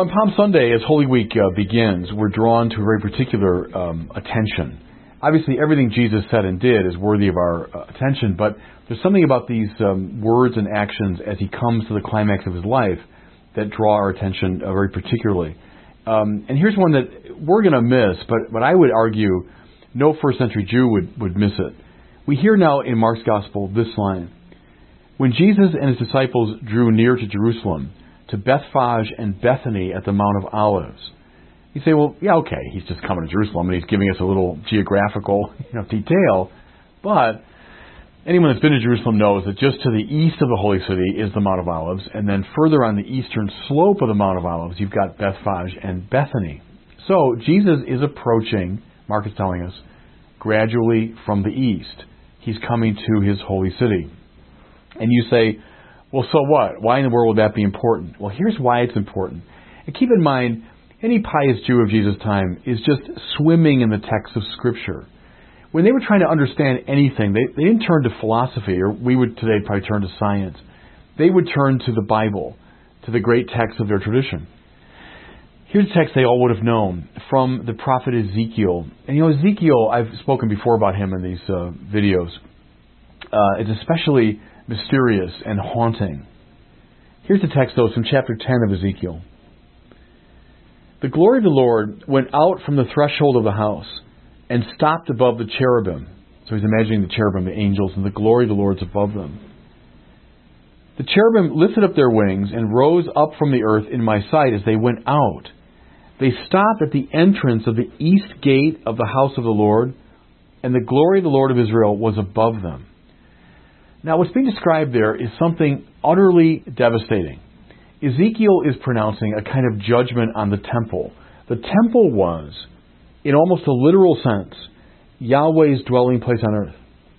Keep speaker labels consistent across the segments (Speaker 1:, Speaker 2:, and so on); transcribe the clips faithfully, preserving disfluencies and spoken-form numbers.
Speaker 1: on Palm Sunday, as Holy Week uh, begins, we're drawn to a very particular um, attention. Obviously, everything Jesus said and did is worthy of our uh, attention, but there's something about these um, words and actions as he comes to the climax of his life that draw our attention uh, very particularly. Um, and here's one that we're going to miss, but, but I would argue no first century Jew would, would miss it. We hear now in Mark's Gospel this line: when Jesus and his disciples drew near to Jerusalem, to Bethphage and Bethany at the Mount of Olives. You say, well, yeah, okay, he's just coming to Jerusalem and he's giving us a little geographical you know, detail. But anyone that's been to Jerusalem knows that just to the east of the Holy City is the Mount of Olives, and then further on the eastern slope of the Mount of Olives, you've got Bethphage and Bethany. So Jesus is approaching, Mark is telling us, gradually from the east. He's coming to his holy city. And you say, well, so what? Why in the world would that be important? Well, here's why it's important. And keep in mind, any pious Jew of Jesus' time is just swimming in the text of Scripture. When they were trying to understand anything, they, they didn't turn to philosophy, or we would today probably turn to science. They would turn to the Bible, to the great text of their tradition. Here's a text they all would have known from the prophet Ezekiel. And you know, Ezekiel, I've spoken before about him in these uh, videos. Uh, it's especially mysterious and haunting. Here's the text, though, from chapter ten of Ezekiel. The glory of the Lord went out from the threshold of the house and stopped above the cherubim. So he's imagining the cherubim, the angels, and the glory of the Lord is above them. The cherubim lifted up their wings and rose up from the earth in my sight as they went out. They stopped at the entrance of the east gate of the house of the Lord, and the glory of the Lord of Israel was above them. Now, what's being described there is something utterly devastating. Ezekiel is pronouncing a kind of judgment on the temple. The temple was, in almost a literal sense, Yahweh's dwelling place on earth.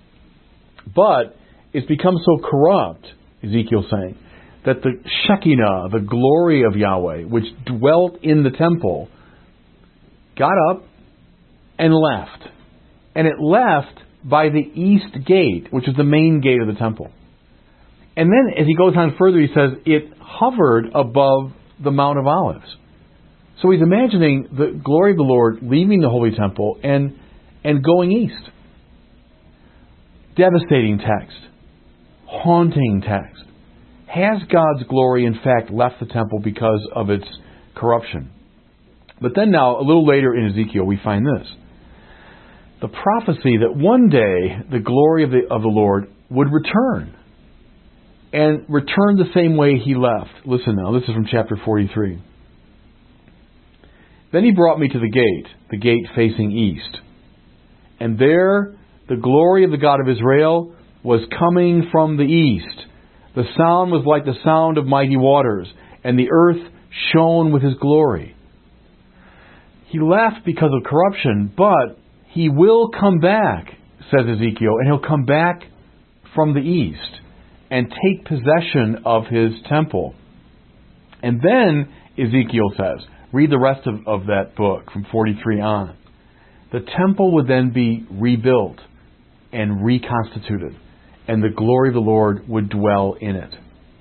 Speaker 1: But it's become so corrupt, Ezekiel's saying, that the Shekinah, the glory of Yahweh, which dwelt in the temple, got up and left. And it left by the east gate, which is the main gate of the temple. And then, as he goes on further, he says it hovered above the Mount of Olives. So he's imagining the glory of the Lord leaving the holy temple and, and going east. Devastating text. Haunting text. Has God's glory, in fact, left the temple because of its corruption? But then now, a little later in Ezekiel, we find this. The prophecy that one day the glory of the, of the Lord would return. And return the same way he left. Listen now, this is from chapter forty-three. Then he brought me to the gate, the gate facing east. And there the glory of the God of Israel was coming from the east. The sound was like the sound of mighty waters, and the earth shone with his glory. He left because of corruption, but he will come back, says Ezekiel, and he'll come back from the east and take possession of his temple. And then, Ezekiel says, read the rest of, of that book from forty-three on. The temple would then be rebuilt and reconstituted, and the glory of the Lord would dwell in it.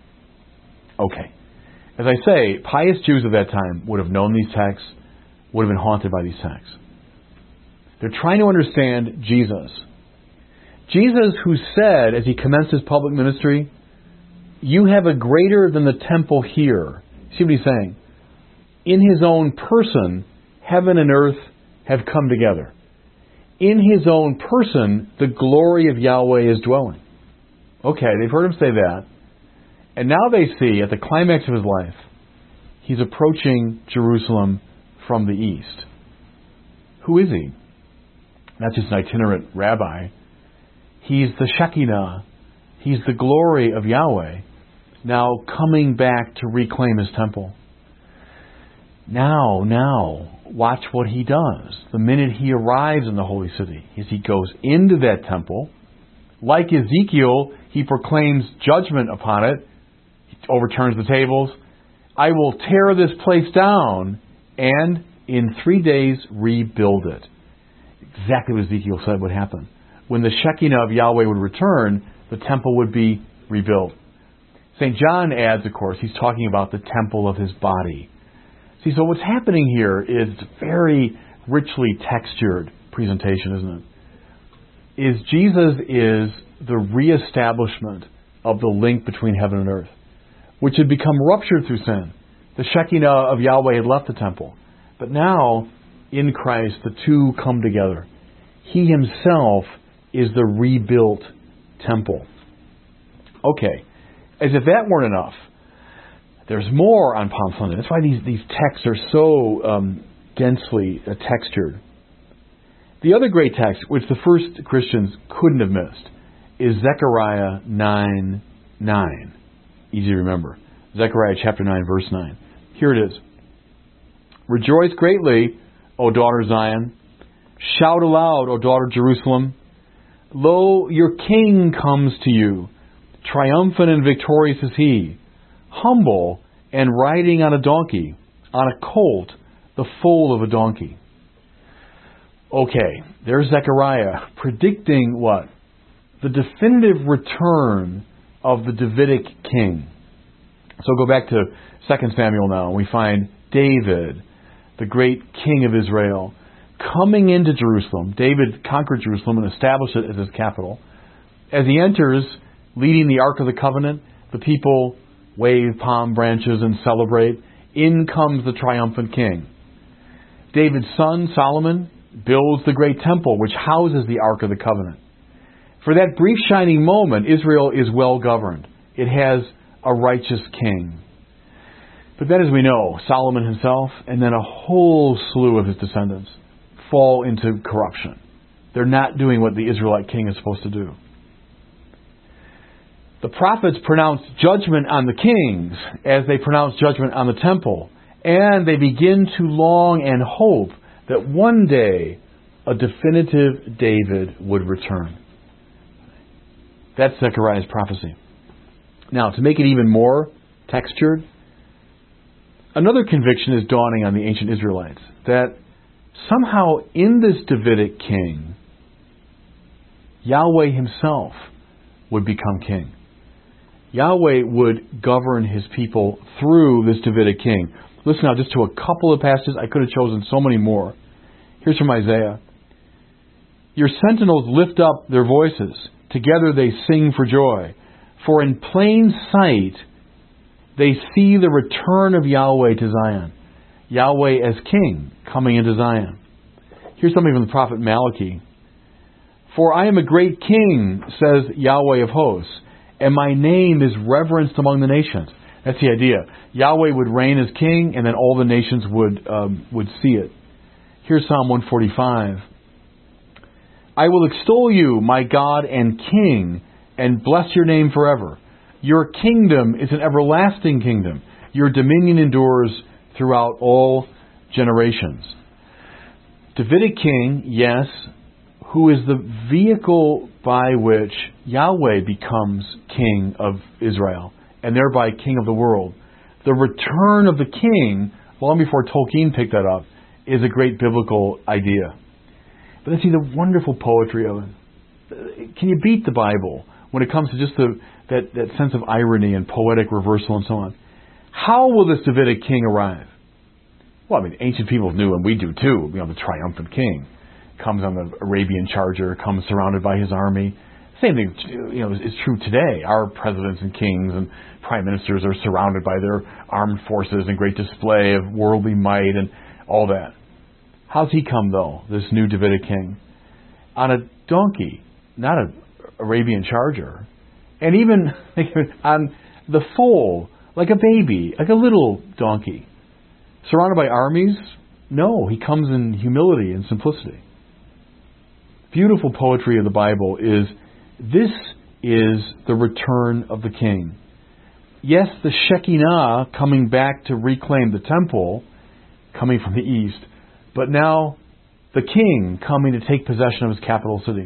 Speaker 1: Okay. As I say, pious Jews of that time would have known these texts, would have been haunted by these texts. They're trying to understand Jesus. Jesus, who said, as he commenced his public ministry, you have a greater than the temple here. See what he's saying? In his own person, heaven and earth have come together. In his own person, the glory of Yahweh is dwelling. Okay, they've heard him say that. And now they see, at the climax of his life, he's approaching Jerusalem from the east. Who is he? Not just an itinerant rabbi. He's the Shekinah. He's the glory of Yahweh, now coming back to reclaim his temple. Now, now, watch what he does. The minute he arrives in the holy city, as he goes into that temple, like Ezekiel, he proclaims judgment upon it. He overturns the tables. I will tear this place down and in three days rebuild it. Exactly what Ezekiel said would happen. When the Shekinah of Yahweh would return, the temple would be rebuilt. Saint John adds, of course, he's talking about the temple of his body. See, so what's happening here is very richly textured presentation, isn't it? Is Jesus is the reestablishment of the link between heaven and earth, which had become ruptured through sin. The Shekinah of Yahweh had left the temple. But now, in Christ, the two come together. He himself is the rebuilt temple. Okay, as if that weren't enough, there's more on Palm Sunday. That's why these, these texts are so um, densely uh, textured. The other great text, which the first Christians couldn't have missed, is Zechariah nine nine. Easy to remember. Zechariah chapter nine, verse nine. Here it is. Rejoice greatly, O daughter Zion. Shout aloud, O daughter Jerusalem. Lo, your king comes to you. Triumphant and victorious is he. Humble and riding on a donkey, on a colt, the foal of a donkey. Okay, there's Zechariah predicting what? The definitive return of the Davidic king. So go back to Second Samuel now, and we find David, the great king of Israel, coming into Jerusalem. David conquered Jerusalem and established it as his capital. As he enters, leading the Ark of the Covenant, the people wave palm branches and celebrate. In comes the triumphant king. David's son, Solomon, builds the great temple which houses the Ark of the Covenant. For that brief shining moment, Israel is well governed. It has a righteous king. But then, as we know, Solomon himself and then a whole slew of his descendants fall into corruption. They're not doing what the Israelite king is supposed to do. The prophets pronounced judgment on the kings as they pronounced judgment on the temple. And they begin to long and hope that one day a definitive David would return. That's Zechariah's prophecy. Now, to make it even more textured, another conviction is dawning on the ancient Israelites that somehow in this Davidic king, Yahweh himself would become king. Yahweh would govern his people through this Davidic king. Listen now just to a couple of passages. I could have chosen so many more. Here's from Isaiah. Your sentinels lift up their voices. Together they sing for joy. For in plain sight they see the return of Yahweh to Zion. Yahweh as king coming into Zion. Here's something from the prophet Malachi. For I am a great king, says Yahweh of hosts, and my name is reverenced among the nations. That's the idea. Yahweh would reign as king, and then all the nations would um, would see it. Here's Psalm one forty-five. I will extol you, my God and King, and bless your name forever. Your kingdom is an everlasting kingdom. Your dominion endures throughout all generations. Davidic king, yes, who is the vehicle by which Yahweh becomes king of Israel, and thereby king of the world. The return of the king, long before Tolkien picked that up, is a great biblical idea. But then see the wonderful poetry of it. Can you beat the Bible when it comes to just the, that, that sense of irony and poetic reversal and so on? How will this Davidic king arrive? Well, I mean, ancient peoples knew, and we do too, you know, the triumphant king. Comes on the Arabian charger, comes surrounded by his army. Same thing, you know, is true today. Our presidents and kings and prime ministers are surrounded by their armed forces and great display of worldly might and all that. How's he come, though, this new Davidic king? On a donkey, not an Arabian charger. And even on the foal, like a baby, like a little donkey. Surrounded by armies? No, he comes in humility and simplicity. Beautiful poetry of the Bible is, this is the return of the king. Yes, the Shekinah coming back to reclaim the temple, coming from the east, but now the king coming to take possession of his capital city.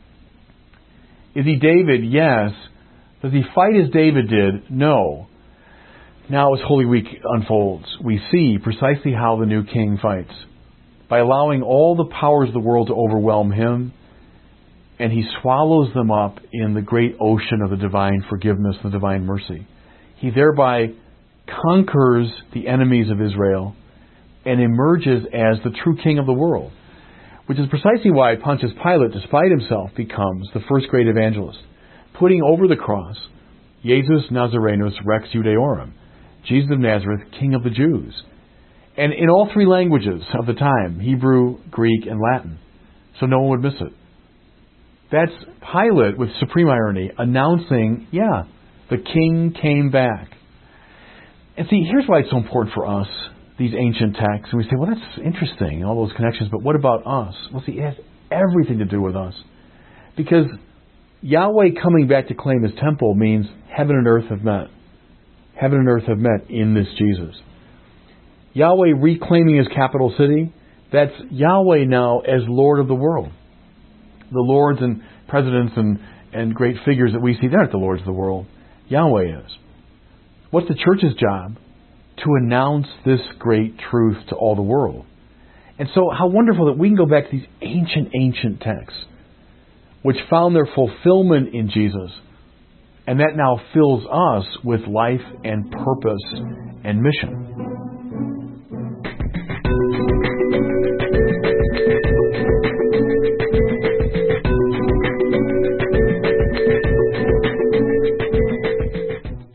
Speaker 1: Is he David? Yes. Does he fight as David did? No. Now as Holy Week unfolds, we see precisely how the new king fights. By allowing all the powers of the world to overwhelm him, and he swallows them up in the great ocean of the divine forgiveness and the divine mercy. He thereby conquers the enemies of Israel and emerges as the true king of the world, which is precisely why Pontius Pilate, despite himself, becomes the first great evangelist, putting over the cross, Jesus Nazarenus Rex Judaeorum, Jesus of Nazareth, King of the Jews. And in all three languages of the time, Hebrew, Greek, and Latin, so no one would miss it. That's Pilate, with supreme irony, announcing, yeah, the king came back. And see, here's why it's so important for us, these ancient texts. And we say, well, that's interesting, all those connections, but what about us? Well, see, it has everything to do with us. Because Yahweh coming back to claim His temple means heaven and earth have met. Heaven and earth have met in this Jesus. Yahweh reclaiming His capital city, that's Yahweh now as Lord of the world. The lords and presidents and, and great figures that we see, they're not the lords of the world. Yahweh is. What's the church's job? To announce this great truth to all the world. And so how wonderful that we can go back to these ancient, ancient texts, which found their fulfillment in Jesus, and that now fills us with life and purpose and mission.